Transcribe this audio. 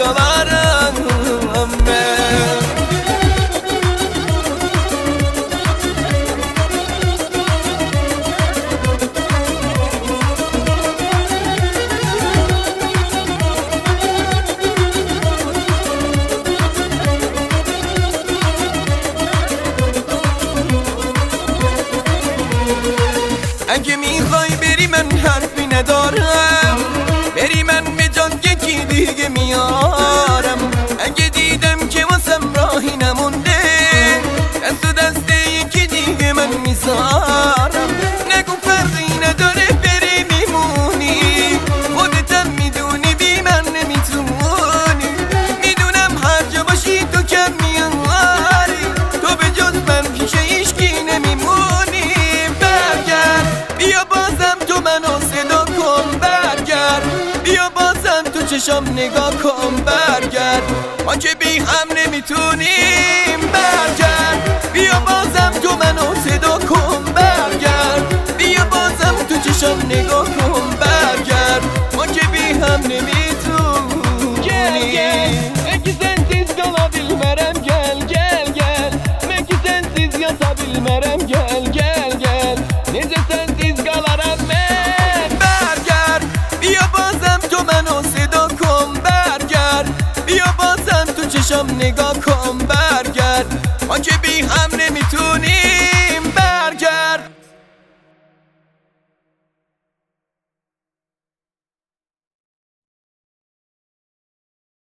عشقاورم اگه میخوای بری من حرفی ندارم، بری من به جان یکی دیگه میارم. اگه دیدم که واسم راهی نمونده، دست و دست یکی دیگه من میذارم. نگو فرقی نداره بری میمونی، خودتم میدونی بی من نمیتونی. میدونم هر جا باشی تو کم میاری، تو به جز من پیش هیچکی نمیمونی. بیا بازم تو منو صدا کن، برگرد. بیا بازم تو چشام نگاه کن، برگرد. ما که بی هم نمیتونیم، برگرد. بیا بازم تو منو صدا کن، برگرد. بیا بازم تو چشام نگاه کن، برگرد. ما که bey hem nemitum. Gel gel, belki sensiz kalabilmerem. Gel gel gel, belki sensiz yatabilmerem. Gel gel gel, nece sensiz kalarım ben. برگرد بیا بازم تو منو صدا کن، برگرد. بیا بازم تو چشام نگاه کن، برگرد. ما که bey هم نمیتونیم.